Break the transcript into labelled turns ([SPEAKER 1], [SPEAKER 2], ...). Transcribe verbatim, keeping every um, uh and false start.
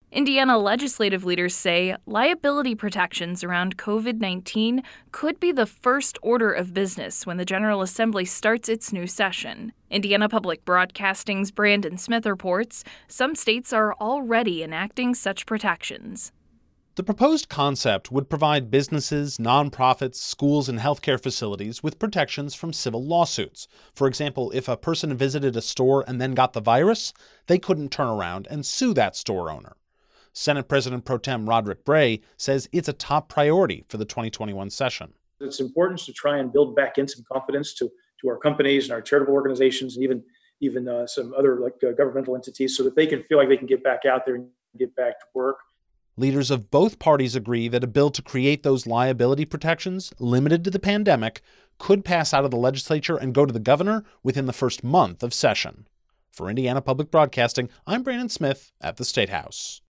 [SPEAKER 1] Indiana legislative leaders say liability protections around covid nineteen could be the first order of business when the General Assembly starts its new session. Indiana Public Broadcasting's Brandon Smith reports some states are already enacting such protections.
[SPEAKER 2] The proposed concept would provide businesses, nonprofits, schools, and healthcare facilities with protections from civil lawsuits. For example, if a person visited a store and then got the virus, they couldn't turn around and sue that store owner. Senate President Pro Tem Roderick Bray says it's a top priority for the twenty twenty-one session.
[SPEAKER 3] It's important to try and build back in some confidence to, to our companies and our charitable organizations and even, even uh, some other like uh, governmental entities so that they can feel like they can get back out there and get back to work.
[SPEAKER 2] Leaders of both parties agree that a bill to create those liability protections limited to the pandemic could pass out of the legislature and go to the governor within the first month of session. For Indiana Public Broadcasting, I'm Brandon Smith at the State House.